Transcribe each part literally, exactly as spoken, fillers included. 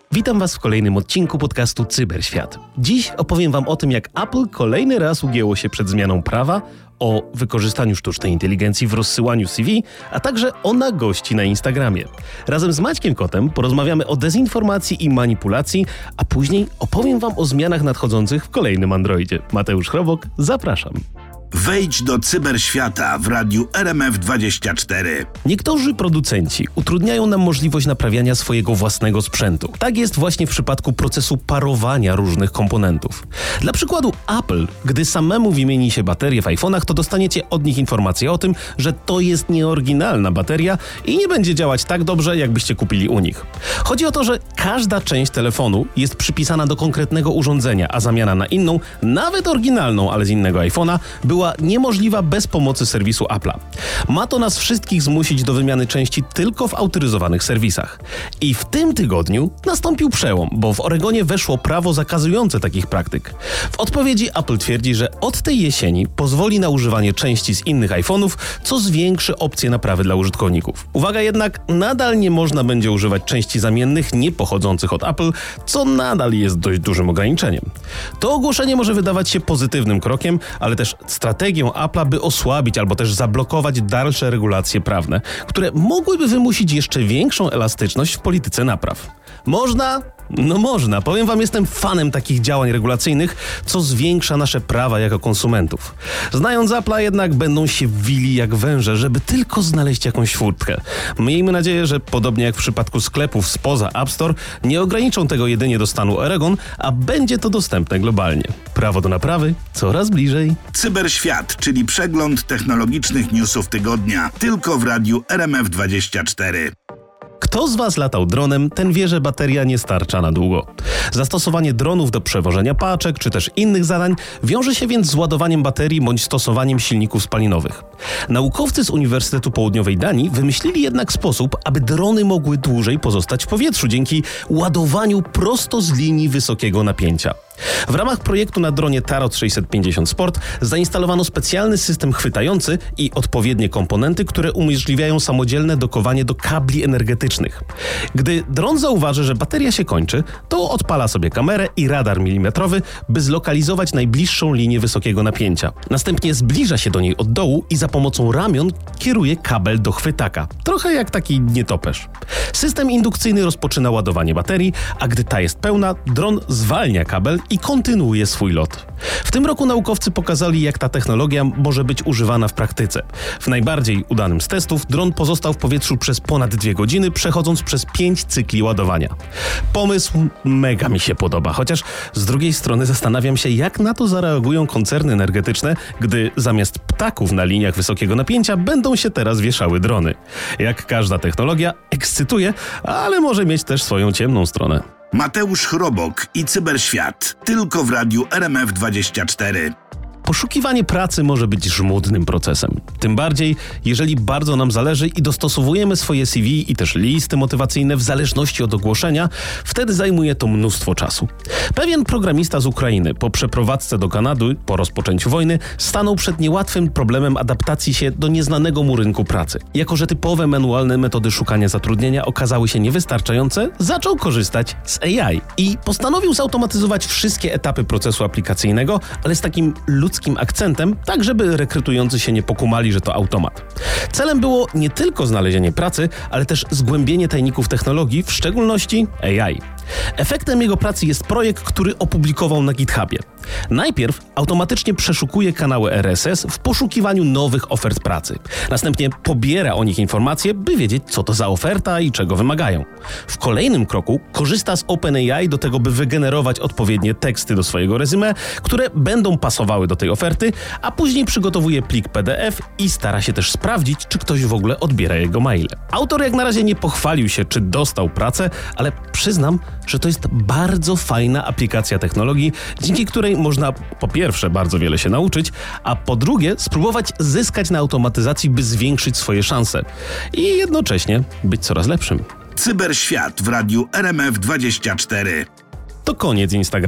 Witam Was w kolejnym odcinku podcastu Cyberświat. Dziś opowiem Wam o tym, jak Apple kolejny raz ugięło się przed zmianą prawa, o wykorzystaniu sztucznej inteligencji w rozsyłaniu C V, a także o nagości na Instagramie. Razem z Maćkiem Kotem porozmawiamy o dezinformacji i manipulacji, a później opowiem Wam o zmianach nadchodzących w kolejnym Androidzie. Mateusz Chrobok, zapraszam. Wejdź do cyberświata w radiu R M F dwadzieścia cztery. Niektórzy producenci utrudniają nam możliwość naprawiania swojego własnego sprzętu. Tak jest właśnie w przypadku procesu parowania różnych komponentów. Dla przykładu Apple, gdy samemu wymieni się baterię w iPhone'ach, to dostaniecie od nich informację o tym, że to jest nieoryginalna bateria i nie będzie działać tak dobrze, jakbyście kupili u nich. Chodzi o to, że każda część telefonu jest przypisana do konkretnego urządzenia, a zamiana na inną, nawet oryginalną, ale z innego iPhone'a, była była niemożliwa bez pomocy serwisu Apple'a. Ma to nas wszystkich zmusić do wymiany części tylko w autoryzowanych serwisach. I w tym tygodniu nastąpił przełom, bo w Oregonie weszło prawo zakazujące takich praktyk. W odpowiedzi Apple twierdzi, że od tej jesieni pozwoli na używanie części z innych iPhone'ów, co zwiększy opcje naprawy dla użytkowników. Uwaga jednak, nadal nie można będzie używać części zamiennych nie pochodzących od Apple, co nadal jest dość dużym ograniczeniem. To ogłoszenie może wydawać się pozytywnym krokiem, ale też strategią Apple'a, by osłabić albo też zablokować dalsze regulacje prawne, które mogłyby wymusić jeszcze większą elastyczność w polityce napraw. Można? No można. Powiem wam, jestem fanem takich działań regulacyjnych, co zwiększa nasze prawa jako konsumentów. Znając Apple'a jednak będą się wili jak węże, żeby tylko znaleźć jakąś furtkę. Miejmy nadzieję, że podobnie jak w przypadku sklepów spoza App Store, nie ograniczą tego jedynie do stanu Oregon, a będzie to dostępne globalnie. Prawo do naprawy coraz bliżej. Cyberświat, czyli przegląd technologicznych newsów tygodnia, tylko w radiu R M F dwadzieścia cztery. Kto z Was latał dronem, ten wie, że bateria nie starcza na długo. Zastosowanie dronów do przewożenia paczek czy też innych zadań wiąże się więc z ładowaniem baterii bądź stosowaniem silników spalinowych. Naukowcy z Uniwersytetu Południowej Danii wymyślili jednak sposób, aby drony mogły dłużej pozostać w powietrzu dzięki ładowaniu prosto z linii wysokiego napięcia. W ramach projektu na dronie Tarot sześćset pięćdziesiąt Sport zainstalowano specjalny system chwytający i odpowiednie komponenty, które umożliwiają samodzielne dokowanie do kabli energetycznych. Gdy dron zauważy, że bateria się kończy, to odpala sobie kamerę i radar milimetrowy, by zlokalizować najbliższą linię wysokiego napięcia. Następnie zbliża się do niej od dołu i za pomocą ramion kieruje kabel do chwytaka. Trochę jak taki nietoperz. System indukcyjny rozpoczyna ładowanie baterii, a gdy ta jest pełna, dron zwalnia kabel i kontynuuje swój lot. W tym roku naukowcy pokazali, jak ta technologia może być używana w praktyce. W najbardziej udanym z testów dron pozostał w powietrzu przez ponad dwie godziny, przechodząc przez pięć cykli ładowania. Pomysł mega mi się podoba, chociaż z drugiej strony zastanawiam się, jak na to zareagują koncerny energetyczne, gdy zamiast ptaków na liniach wysokiego napięcia będą się teraz wieszały drony. Jak każda technologia, ekscytuje, ale może mieć też swoją ciemną stronę. Mateusz Chrobok i Cyberświat, tylko w radiu R M F dwadzieścia cztery. Poszukiwanie pracy może być żmudnym procesem. Tym bardziej, jeżeli bardzo nam zależy i dostosowujemy swoje C V i też listy motywacyjne w zależności od ogłoszenia, wtedy zajmuje to mnóstwo czasu. Pewien programista z Ukrainy po przeprowadzce do Kanady po rozpoczęciu wojny stanął przed niełatwym problemem adaptacji się do nieznanego mu rynku pracy. Jako że typowe manualne metody szukania zatrudnienia okazały się niewystarczające, zaczął korzystać z A I i postanowił zautomatyzować wszystkie etapy procesu aplikacyjnego, ale z takim ludzkim akcentem, tak żeby rekrutujący się nie pokumali, że to automat. Celem było nie tylko znalezienie pracy, ale też zgłębienie tajników technologii, w szczególności A I. Efektem jego pracy jest projekt, który opublikował na GitHubie. Najpierw automatycznie przeszukuje kanały R S S w poszukiwaniu nowych ofert pracy. Następnie pobiera o nich informacje, by wiedzieć, co to za oferta i czego wymagają. W kolejnym kroku korzysta z OpenAI do tego, by wygenerować odpowiednie teksty do swojego resume, które będą pasowały do tej oferty, a później przygotowuje plik P D F i stara się też sprawdzić, czy ktoś w ogóle odbiera jego maile. Autor jak na razie nie pochwalił się, czy dostał pracę, ale przyznam, że to jest bardzo fajna aplikacja technologii, dzięki której można po pierwsze bardzo wiele się nauczyć, a po drugie spróbować zyskać na automatyzacji, by zwiększyć swoje szanse i jednocześnie być coraz lepszym. Cyberświat w radiu R M F dwadzieścia cztery. To koniec Instagrama.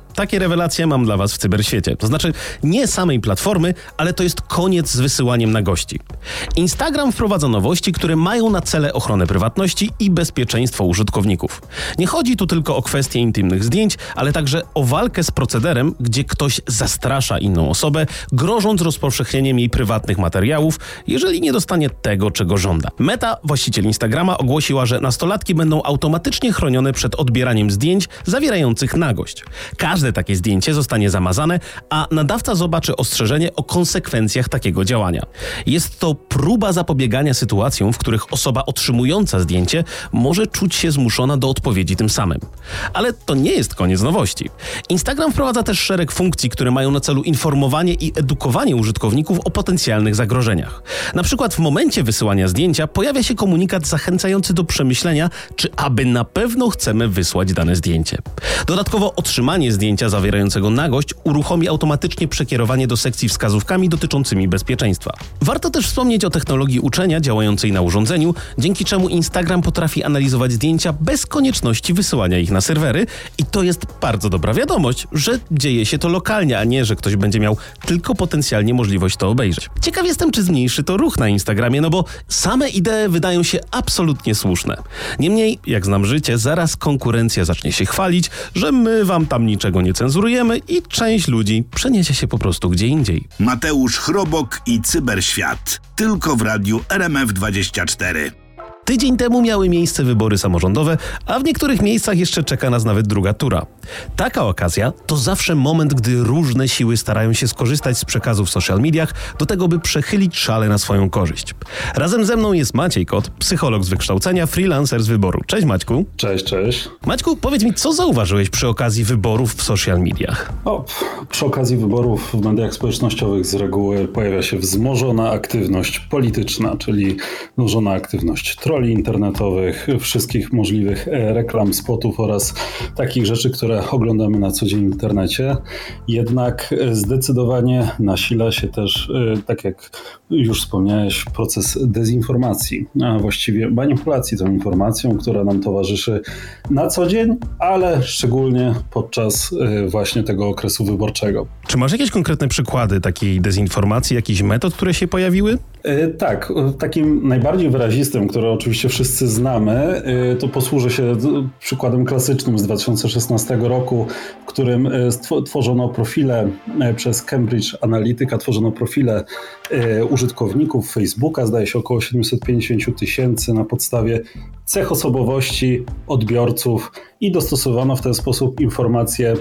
Takie rewelacje mam dla was w cyberświecie. To znaczy nie samej platformy, ale to jest koniec z wysyłaniem na gości. Instagram wprowadza nowości, które mają na cele ochronę prywatności i bezpieczeństwo użytkowników. Nie chodzi tu tylko o kwestie intymnych zdjęć, ale także o walkę z procederem, gdzie ktoś zastrasza inną osobę, grożąc rozpowszechnieniem jej prywatnych materiałów, jeżeli nie dostanie tego, czego żąda. Meta, właściciel Instagrama, ogłosiła, że nastolatki będą automatycznie chronione przed odbieraniem zdjęć zawierających nagość. Każde takie zdjęcie zostanie zamazane, a nadawca zobaczy ostrzeżenie o konsekwencjach takiego działania. Jest to próba zapobiegania sytuacjom, w których osoba otrzymująca zdjęcie może czuć się zmuszona do odpowiedzi tym samym. Ale to nie jest koniec nowości. Instagram wprowadza też szereg funkcji, które mają na celu informowanie i edukowanie użytkowników o potencjalnych zagrożeniach. Na przykład w momencie wysyłania zdjęcia pojawia się komunikat zachęcający do przemyślenia, czy aby na pewno chcemy wysłać dane zdjęcie. Dodatkowo otrzymanie zdjęcia zawierającego nagość uruchomi automatycznie przekierowanie do sekcji wskazówkami dotyczącymi bezpieczeństwa. Warto też wspomnieć o technologii uczenia działającej na urządzeniu, dzięki czemu Instagram potrafi analizować zdjęcia bez konieczności wysyłania ich na serwery i to jest bardzo dobra wiadomość, że dzieje się to lokalnie, a nie, że ktoś będzie miał tylko potencjalnie możliwość to obejrzeć. Ciekaw jestem, czy zmniejszy to ruch na Instagramie, no bo same idee wydają się absolutnie słuszne. Niemniej, jak znam życie, zaraz konkurencja zacznie się chwalić, że my wam tam niczego nie cenzurujemy i część ludzi przeniesie się po prostu gdzie indziej. Mateusz Chrobok i Cyberświat. Tylko w radiu R M F dwadzieścia cztery. Tydzień temu miały miejsce wybory samorządowe, a w niektórych miejscach jeszcze czeka nas nawet druga tura. Taka okazja to zawsze moment, gdy różne siły starają się skorzystać z przekazów w social mediach do tego, by przechylić szale na swoją korzyść. Razem ze mną jest Maciej Kot, psycholog z wykształcenia, freelancer z wyboru. Cześć Maćku. Cześć, cześć. Maćku, powiedz mi, co zauważyłeś przy okazji wyborów w social mediach? O, przy okazji wyborów w mediach społecznościowych z reguły pojawia się wzmożona aktywność polityczna, czyli wzmożona aktywność trolli internetowych, wszystkich możliwych reklam, spotów oraz takich rzeczy, które oglądamy na co dzień w internecie. Jednak zdecydowanie nasila się też, tak jak już wspomniałeś, proces dezinformacji, a właściwie manipulacji tą informacją, która nam towarzyszy na co dzień, ale szczególnie podczas właśnie tego okresu wyborczego. Czy masz jakieś konkretne przykłady takiej dezinformacji, jakichś metod, które się pojawiły? Tak, takim najbardziej wyrazistym, które oczywiście wszyscy znamy, to posłużę się przykładem klasycznym z dwa tysiące szesnastego roku, w którym tworzono profile przez Cambridge Analytica, tworzono profile użytkowników Facebooka, zdaje się około siedemset pięćdziesiąt tysięcy na podstawie cech osobowości odbiorców i dostosowano w ten sposób informacje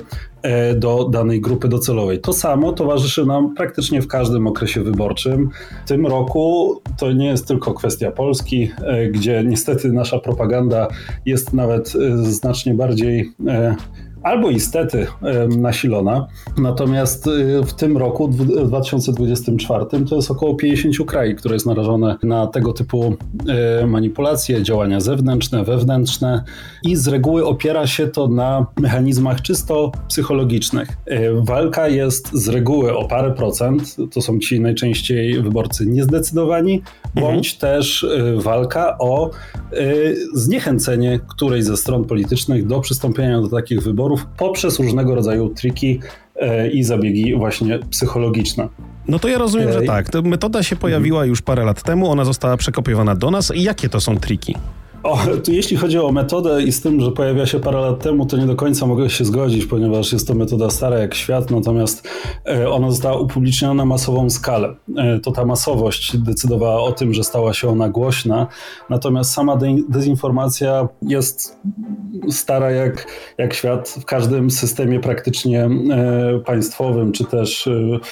do danej grupy docelowej. To samo towarzyszy nam praktycznie w każdym okresie wyborczym. W tym roku to nie jest tylko kwestia Polski, gdzie niestety nasza propaganda jest nawet znacznie bardziej albo niestety nasilona. Natomiast w tym roku, w dwa tysiące dwudziestym czwartym, to jest około pięćdziesiąt krajów, które jest narażone na tego typu manipulacje, działania zewnętrzne, wewnętrzne i z reguły opiera się to na mechanizmach czysto psychologicznych. Walka jest z reguły o parę procent, to są ci najczęściej wyborcy niezdecydowani, mhm. bądź też walka o zniechęcenie którejś ze stron politycznych do przystąpienia do takich wyborów poprzez różnego rodzaju triki i zabiegi właśnie psychologiczne. No to ja rozumiem, że tak. Ta metoda się pojawiła już parę lat temu, ona została przekopiowana do nas. I jakie to są triki? O, to jeśli chodzi o metodę i z tym, że pojawia się parę lat temu, to nie do końca mogę się zgodzić, ponieważ jest to metoda stara jak świat, natomiast ona została upubliczniona na masową skalę. To ta masowość decydowała o tym, że stała się ona głośna, natomiast sama de- dezinformacja jest stara jak, jak świat w każdym systemie praktycznie państwowym, czy też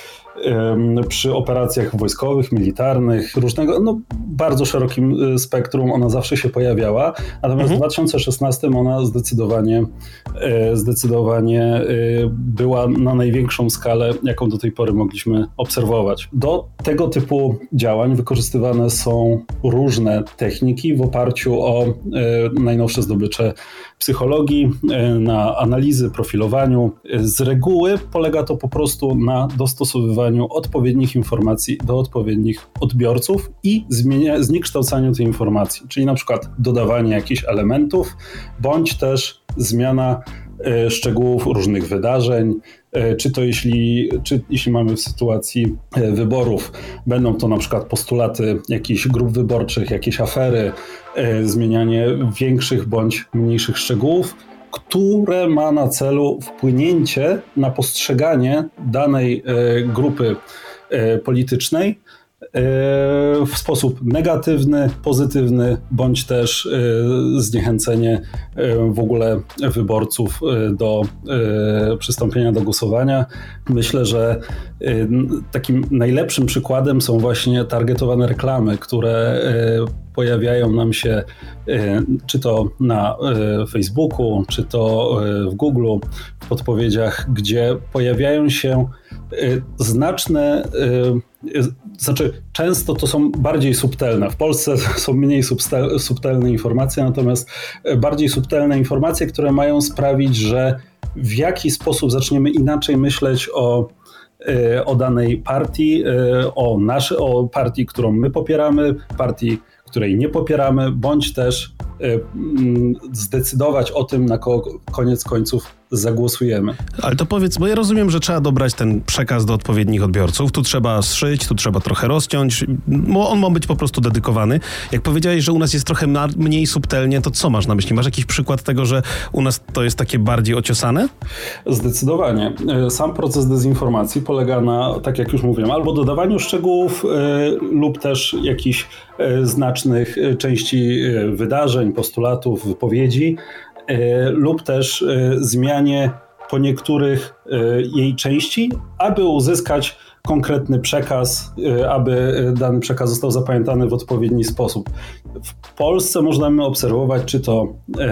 przy operacjach wojskowych, militarnych, różnego, no bardzo szerokim spektrum ona zawsze się pojawiała, natomiast mhm. w dwa tysiące szesnastym ona zdecydowanie zdecydowanie była na największą skalę, jaką do tej pory mogliśmy obserwować. Do tego typu działań wykorzystywane są różne techniki w oparciu o najnowsze zdobycze psychologii, na analizy, profilowaniu. Z reguły polega to po prostu na dostosowywaniu odpowiednich informacji do odpowiednich odbiorców i zmienia, zniekształcaniu tej informacji, czyli na przykład dodawanie jakichś elementów, bądź też zmiana szczegółów różnych wydarzeń, czy to jeśli, czy jeśli mamy w sytuacji wyborów, będą to na przykład postulaty jakichś grup wyborczych, jakieś afery, zmienianie większych bądź mniejszych szczegółów, które ma na celu wpłynięcie na postrzeganie danej grupy politycznej w sposób negatywny, pozytywny, bądź też zniechęcenie w ogóle wyborców do przystąpienia do głosowania. Myślę, że takim najlepszym przykładem są właśnie targetowane reklamy, które pojawiają nam się czy to na Facebooku, czy to w Google, w podpowiedziach, gdzie pojawiają się znaczne, znaczy często to są bardziej subtelne. W Polsce są mniej subtelne informacje, natomiast bardziej subtelne informacje, które mają sprawić, że w jakiś sposób zaczniemy inaczej myśleć o o danej partii, o, naszy, o partii, którą my popieramy, partii, której nie popieramy, bądź też zdecydować o tym, na kogo koniec końców zagłosujemy. Ale to powiedz, bo ja rozumiem, że trzeba dobrać ten przekaz do odpowiednich odbiorców. Tu trzeba zszyć, tu trzeba trochę rozciąć. On ma być po prostu dedykowany. Jak powiedziałeś, że u nas jest trochę mniej subtelnie, to co masz na myśli? Masz jakiś przykład tego, że u nas to jest takie bardziej ociosane? Zdecydowanie. Sam proces dezinformacji polega na, tak jak już mówiłem, albo dodawaniu szczegółów yy, lub też jakichś yy, znacznych yy, części yy, wydarzeń, postulatów, wypowiedzi, lub też zmianie po niektórych jej części, aby uzyskać konkretny przekaz, aby dany przekaz został zapamiętany w odpowiedni sposób. W Polsce możemy obserwować, czy to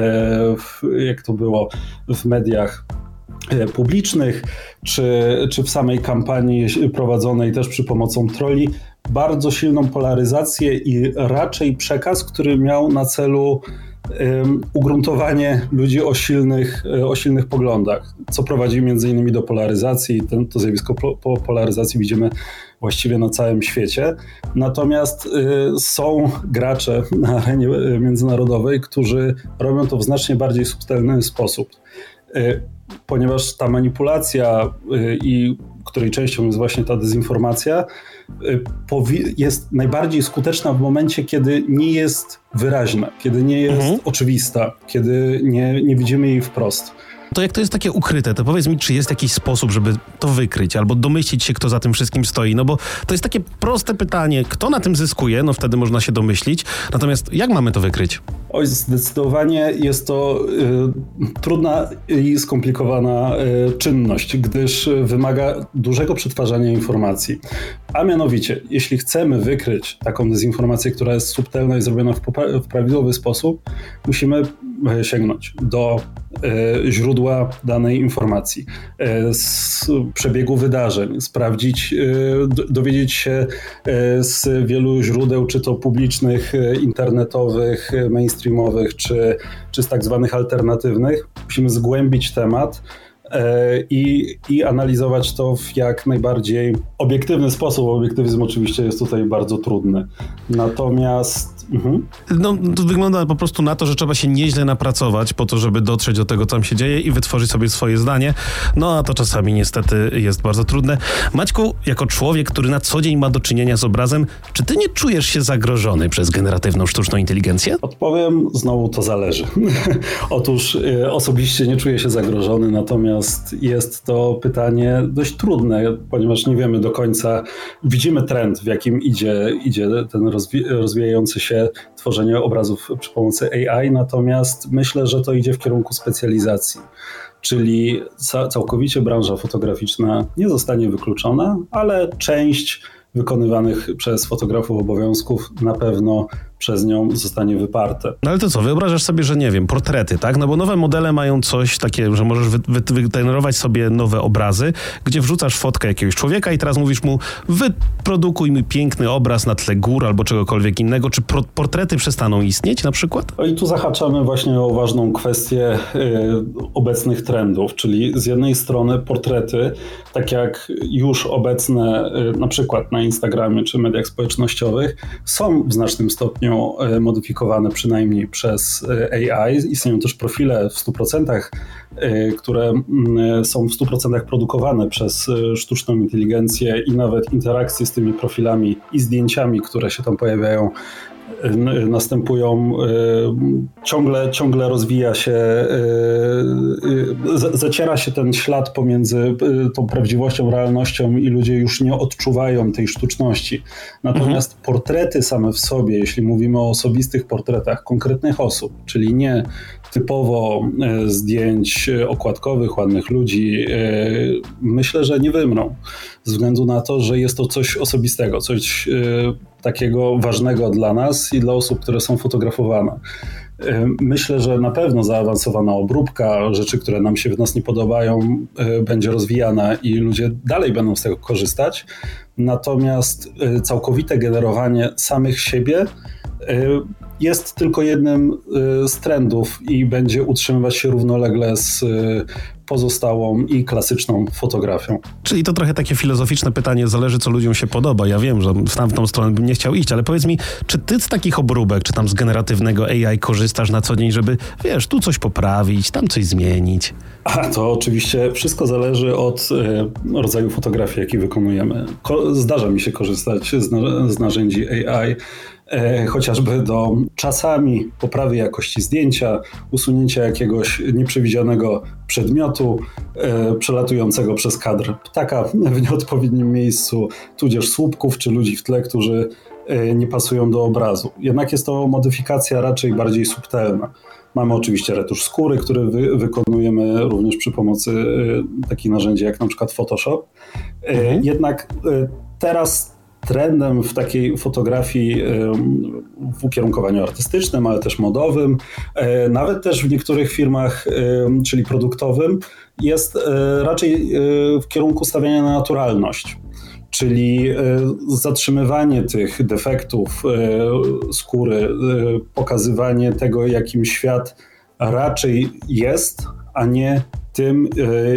jak to było w mediach publicznych, czy, czy w samej kampanii prowadzonej też przy pomocą trolli, bardzo silną polaryzację i raczej przekaz, który miał na celu Um, ugruntowanie ludzi o silnych, o silnych poglądach, co prowadzi między innymi do polaryzacji. Ten, to zjawisko po, po polaryzacji widzimy właściwie na całym świecie. Natomiast y, są gracze na arenie międzynarodowej, którzy robią to w znacznie bardziej subtelny sposób. Y, ponieważ ta manipulacja, y, i której częścią jest właśnie ta dezinformacja, jest najbardziej skuteczna w momencie, kiedy nie jest wyraźna, kiedy nie jest mhm. oczywista, kiedy nie, nie widzimy jej wprost. To jak to jest takie ukryte, to powiedz mi, czy jest jakiś sposób, żeby to wykryć albo domyślić się, kto za tym wszystkim stoi, no bo to jest takie proste pytanie, kto na tym zyskuje, no wtedy można się domyślić, natomiast jak mamy to wykryć? Oj, zdecydowanie jest to y, trudna i skomplikowana y, czynność, gdyż wymaga dużego przetwarzania informacji. A mianowicie, jeśli chcemy wykryć taką dezinformację, która jest subtelna i zrobiona w, popra- w prawidłowy sposób, musimy sięgnąć do y, źródła danej informacji, y, z przebiegu wydarzeń, sprawdzić, y, d- dowiedzieć się y, z wielu źródeł, czy to publicznych, y, internetowych, mainstreamowych, czy, czy z tak zwanych alternatywnych. Musimy zgłębić temat I, i analizować to w jak najbardziej obiektywny sposób. Obiektywizm oczywiście jest tutaj bardzo trudny. Natomiast... Mhm. No, to wygląda po prostu na to, że trzeba się nieźle napracować po to, żeby dotrzeć do tego, co tam się dzieje i wytworzyć sobie swoje zdanie. No a to czasami niestety jest bardzo trudne. Maćku, jako człowiek, który na co dzień ma do czynienia z obrazem, czy ty nie czujesz się zagrożony przez generatywną sztuczną inteligencję? Odpowiem, znowu to zależy. Otóż y, osobiście nie czuję się zagrożony, natomiast jest to pytanie dość trudne, ponieważ nie wiemy do końca, widzimy trend, w jakim idzie, idzie ten rozwi- rozwijający się tworzenie obrazów przy pomocy A I, natomiast myślę, że to idzie w kierunku specjalizacji, czyli ca- całkowicie branża fotograficzna nie zostanie wykluczona, ale część wykonywanych przez fotografów obowiązków na pewno przez nią zostanie wyparte. No ale to co, wyobrażasz sobie, że nie wiem, portrety, tak? No bo nowe modele mają coś takie, że możesz wy, wy, wygenerować sobie nowe obrazy, gdzie wrzucasz fotkę jakiegoś człowieka i teraz mówisz mu, wyprodukuj mi piękny obraz na tle gór albo czegokolwiek innego. Czy pro, portrety przestaną istnieć na przykład? No i tu zahaczamy właśnie o ważną kwestię y, obecnych trendów, czyli z jednej strony portrety, tak jak już obecne y, na przykład na Instagramie czy mediach społecznościowych, są w znacznym stopniu zostają modyfikowane przynajmniej przez A I. Istnieją też profile w stu procentach, które są w stu procentach produkowane przez sztuczną inteligencję i nawet interakcje z tymi profilami i zdjęciami, które się tam pojawiają, następują, ciągle, ciągle rozwija się, zaciera się ten ślad pomiędzy tą prawdziwością, realnością i ludzie już nie odczuwają tej sztuczności. Natomiast mhm. portrety same w sobie, jeśli mówimy o osobistych portretach konkretnych osób, czyli nie typowo zdjęć okładkowych, ładnych ludzi, myślę, że nie wymrą. Ze względu na to, że jest to coś osobistego, coś takiego ważnego dla nas i dla osób, które są fotografowane. Myślę, że na pewno zaawansowana obróbka, rzeczy, które nam się w nas nie podobają, będzie rozwijana i ludzie dalej będą z tego korzystać. Natomiast całkowite generowanie samych siebie jest tylko jednym z trendów i będzie utrzymywać się równolegle z pozostałą i klasyczną fotografią. Czyli to trochę takie filozoficzne pytanie, zależy co ludziom się podoba. Ja wiem, że w tamtą stronę bym nie chciał iść, ale powiedz mi, czy ty z takich obróbek, czy tam z generatywnego A I korzystasz na co dzień, żeby, wiesz, tu coś poprawić, tam coś zmienić? A to oczywiście wszystko zależy od e, rodzaju fotografii, jaki wykonujemy. Ko- zdarza mi się korzystać z, na- z narzędzi A I, E, chociażby do czasami poprawy jakości zdjęcia, usunięcia jakiegoś nieprzewidzianego przedmiotu e, przelatującego przez kadr ptaka w nieodpowiednim miejscu, tudzież słupków czy ludzi w tle, którzy e, nie pasują do obrazu. Jednak jest to modyfikacja raczej bardziej subtelna. Mamy oczywiście retusz skóry, który wy, wykonujemy również przy pomocy e, takich narzędzi jak na przykład Photoshop. E, mhm. Jednak e, teraz trendem w takiej fotografii w ukierunkowaniu artystycznym, ale też modowym, nawet też w niektórych firmach, czyli produktowym, jest raczej w kierunku stawiania na naturalność. Czyli zatrzymywanie tych defektów skóry, pokazywanie tego, jakim świat raczej jest, a nie tym,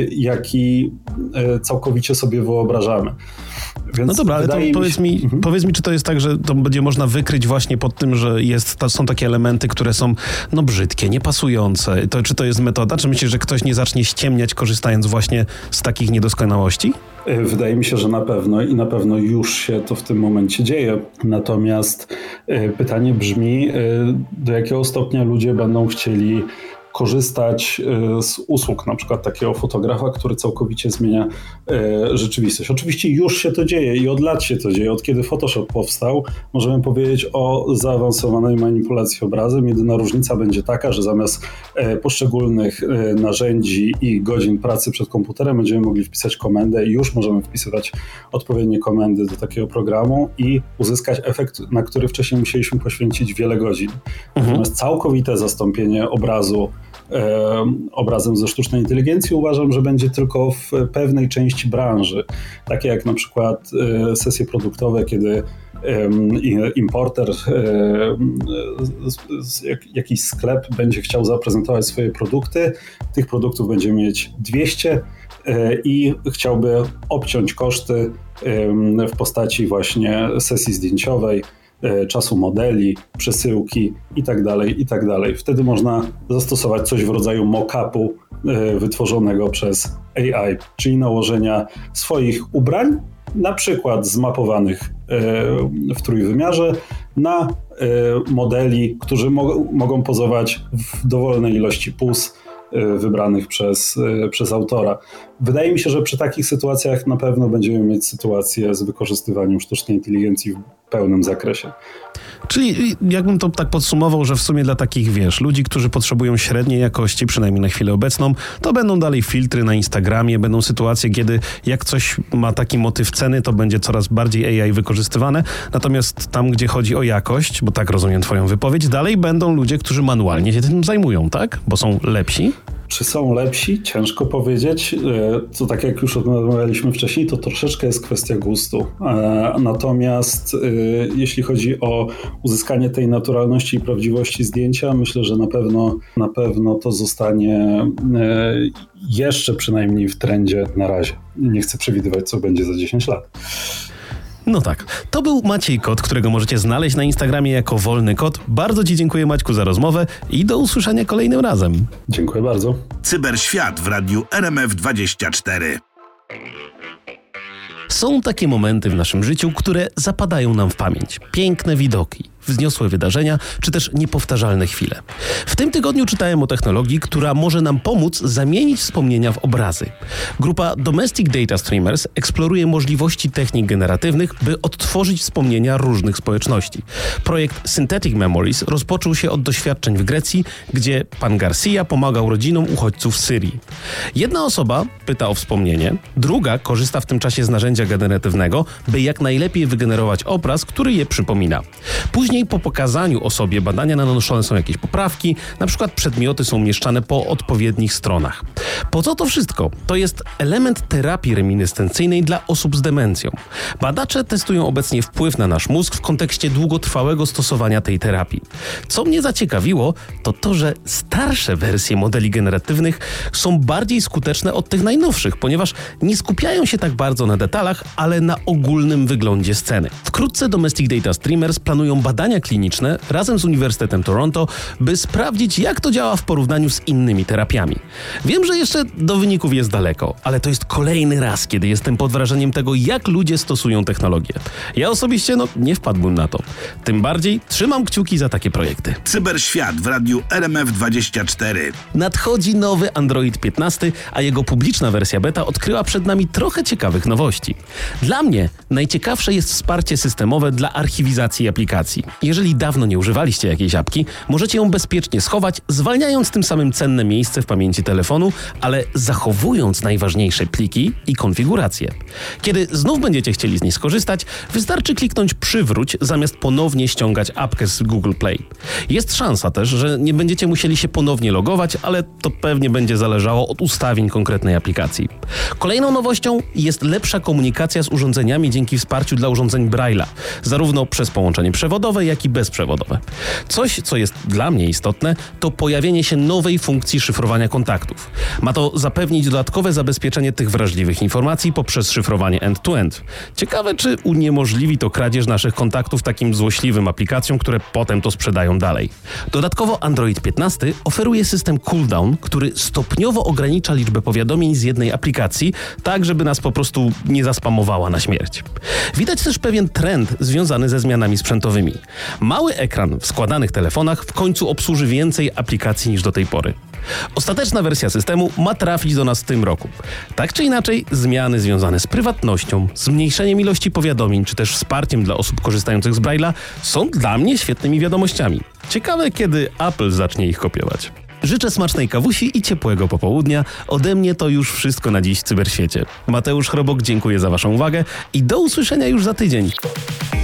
jaki całkowicie sobie wyobrażamy. Więc no dobra, ale to powiedz mi, mhm. powiedz mi, czy to jest tak, że to będzie można wykryć właśnie pod tym, że jest, to są takie elementy, które są no brzydkie, niepasujące. To, czy to jest metoda? Czy myślisz, że ktoś nie zacznie ściemniać, korzystając właśnie z takich niedoskonałości? Wydaje mi się, że na pewno i na pewno już się to w tym momencie dzieje. Natomiast pytanie brzmi, do jakiego stopnia ludzie będą chcieli korzystać z usług na przykład takiego fotografa, który całkowicie zmienia rzeczywistość. Oczywiście już się to dzieje i od lat się to dzieje. Od kiedy Photoshop powstał, możemy powiedzieć o zaawansowanej manipulacji obrazem. Jedyna różnica będzie taka, że zamiast poszczególnych narzędzi i godzin pracy przed komputerem będziemy mogli wpisać komendę i już możemy wpisywać odpowiednie komendy do takiego programu i uzyskać efekt, na który wcześniej musieliśmy poświęcić wiele godzin. Mhm. Natomiast całkowite zastąpienie obrazu obrazem ze sztucznej inteligencji uważam, że będzie tylko w pewnej części branży, takie jak na przykład sesje produktowe, kiedy importer, jakiś sklep będzie chciał zaprezentować swoje produkty, tych produktów będzie mieć dwieście i chciałby obciąć koszty w postaci właśnie sesji zdjęciowej, czasu modeli, przesyłki i tak dalej, i tak dalej. Wtedy można zastosować coś w rodzaju mock-upu wytworzonego przez A I, czyli nałożenia swoich ubrań, na przykład zmapowanych w trójwymiarze, na modeli, którzy mo- mogą pozować w dowolnej ilości puz wybranych przez, przez autora. Wydaje mi się, że przy takich sytuacjach na pewno będziemy mieć sytuację z wykorzystywaniem sztucznej inteligencji w pełnym zakresie. Czyli jakbym to tak podsumował, że w sumie dla takich, wiesz, ludzi, którzy potrzebują średniej jakości, przynajmniej na chwilę obecną, to będą dalej filtry na Instagramie, będą sytuacje, kiedy jak coś ma taki motyw ceny, to będzie coraz bardziej A I wykorzystywane. Natomiast tam, gdzie chodzi o jakość, bo tak rozumiem twoją wypowiedź, dalej będą ludzie, którzy manualnie się tym zajmują, tak? Bo są lepsi? Czy są lepsi? Ciężko powiedzieć. To tak jak już rozmawialiśmy wcześniej, to troszeczkę jest kwestia gustu. Natomiast jeśli chodzi o uzyskanie tej naturalności i prawdziwości zdjęcia, myślę, że na pewno, na pewno to zostanie jeszcze przynajmniej w trendzie na razie. Nie chcę przewidywać, co będzie za dziesięć lat. No tak, to był Maciej Kot, którego możecie znaleźć na Instagramie jako Wolny Kot. Bardzo Ci dziękuję, Maćku, za rozmowę i do usłyszenia kolejnym razem. Dziękuję bardzo. Cyberświat w radiu R M F dwadzieścia cztery. Są takie momenty w naszym życiu, które zapadają nam w pamięć. Piękne widoki, wzniosłe wydarzenia, czy też niepowtarzalne chwile. W tym tygodniu czytałem o technologii, która może nam pomóc zamienić wspomnienia w obrazy. Grupa Domestic Data Streamers eksploruje możliwości technik generatywnych, by odtworzyć wspomnienia różnych społeczności. Projekt Synthetic Memories rozpoczął się od doświadczeń w Grecji, gdzie pan Garcia pomagał rodzinom uchodźców z Syrii. Jedna osoba pyta o wspomnienie, druga korzysta w tym czasie z narzędzia generatywnego, by jak najlepiej wygenerować obraz, który je przypomina. Później po pokazaniu osobie badania nanoszone są jakieś poprawki, na przykład przedmioty są umieszczane po odpowiednich stronach. Po co to wszystko? To jest element terapii reminiscencyjnej dla osób z demencją. Badacze testują obecnie wpływ na nasz mózg w kontekście długotrwałego stosowania tej terapii. Co mnie zaciekawiło, to to, że starsze wersje modeli generatywnych są bardziej skuteczne od tych najnowszych, ponieważ nie skupiają się tak bardzo na detalach, ale na ogólnym wyglądzie sceny. Wkrótce Domestic Data Streamers planują badania kliniczne razem z Uniwersytetem Toronto, by sprawdzić, jak to działa w porównaniu z innymi terapiami. Wiem, że jeszcze do wyników jest daleko, ale to jest kolejny raz, kiedy jestem pod wrażeniem tego, jak ludzie stosują technologię. Ja osobiście no, nie wpadłbym na to. Tym bardziej trzymam kciuki za takie projekty. Cyberświat w radiu R M F dwadzieścia cztery. Nadchodzi nowy Android piętnaście, a jego publiczna wersja beta odkryła przed nami trochę ciekawych nowości. Dla mnie najciekawsze jest wsparcie systemowe dla archiwizacji aplikacji. Jeżeli dawno nie używaliście jakiejś apki, możecie ją bezpiecznie schować, zwalniając tym samym cenne miejsce w pamięci telefonu, ale zachowując najważniejsze pliki i konfiguracje. Kiedy znów będziecie chcieli z niej skorzystać, wystarczy kliknąć przywróć, zamiast ponownie ściągać apkę z Google Play. Jest szansa też, że nie będziecie musieli się ponownie logować, ale to pewnie będzie zależało od ustawień konkretnej aplikacji. Kolejną nowością jest lepsza komunikacja z urządzeniami dzięki wsparciu dla urządzeń Braille'a, zarówno przez połączenie przewodowe, jak i bezprzewodowe. Coś, co jest dla mnie istotne, to pojawienie się nowej funkcji szyfrowania kontaktów. Ma to zapewnić dodatkowe zabezpieczenie tych wrażliwych informacji poprzez szyfrowanie end-to-end. Ciekawe, czy uniemożliwi to kradzież naszych kontaktów takim złośliwym aplikacjom, które potem to sprzedają dalej. Dodatkowo Android piętnaście oferuje system cooldown, który stopniowo ogranicza liczbę powiadomień z jednej aplikacji, tak żeby nas po prostu nie zaspamowała na śmierć. Widać też pewien trend związany ze zmianami sprzętowymi. Mały ekran w składanych telefonach w końcu obsłuży więcej aplikacji niż do tej pory. Ostateczna wersja systemu ma trafić do nas w tym roku. Tak czy inaczej, zmiany związane z prywatnością, zmniejszeniem ilości powiadomień, czy też wsparciem dla osób korzystających z Braille'a są dla mnie świetnymi wiadomościami. Ciekawe, kiedy Apple zacznie ich kopiować. Życzę smacznej kawusi i ciepłego popołudnia. Ode mnie to już wszystko na dziś w Cyberświecie. Mateusz Chrobok, dziękuję za Waszą uwagę i do usłyszenia już za tydzień.